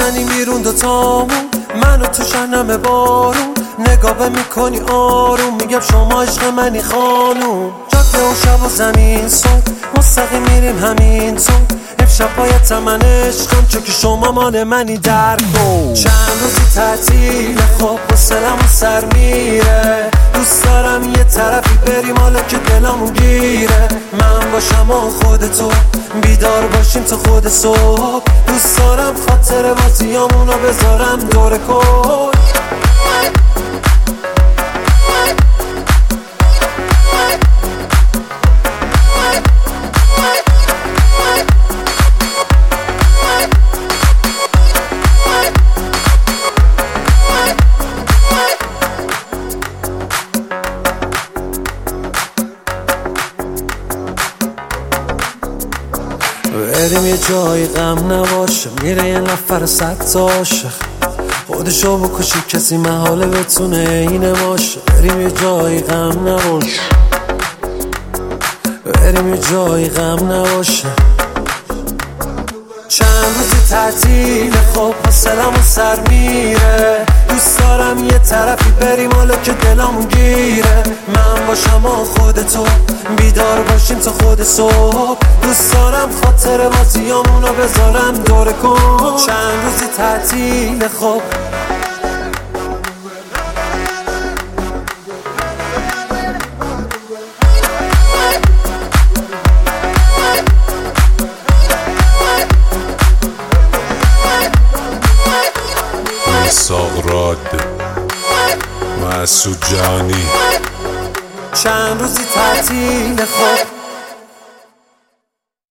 بزنیم بیرون دوتامون، منو تو شنم بارون، نگاه میکنی آروم، میگم شما عشق منی خانوم. جاده و شب و زمین صبح مستقیم میریم همین تو، امشب باید من عشقم چون که شما مال منی در دو. چند روزی تعطیل خواب حوصله‌مون سر میره، دوست دارم یه طرفی بریم حالا که دلمون گیره. من باشم و خودتو بیدار باشیم تا خود صبح، دوست دارم خاطر بازیامونو بذارم دور کل. بریم یه جایی غم نباشه، میره یه نفر 100 تا عاشق، خودشو بکشه کسی محاله بتونه اینه باشه. بریم یه جایی غم نباشه، بریم یه جایی غم نباشه. چند روزی تعطیل خواب حوصله‌مون سر میره، دوست دارم یه طرفی بریم حالا که دلمون گیره. من باشم و خودتو بیدار باشیم تا خود صبح، دوست دارم خاطر بازیامونو بذارم دور کن. چند روزی تعطیل خواب ساغراد مسعود جهانی. چند روزی تعطیل خواب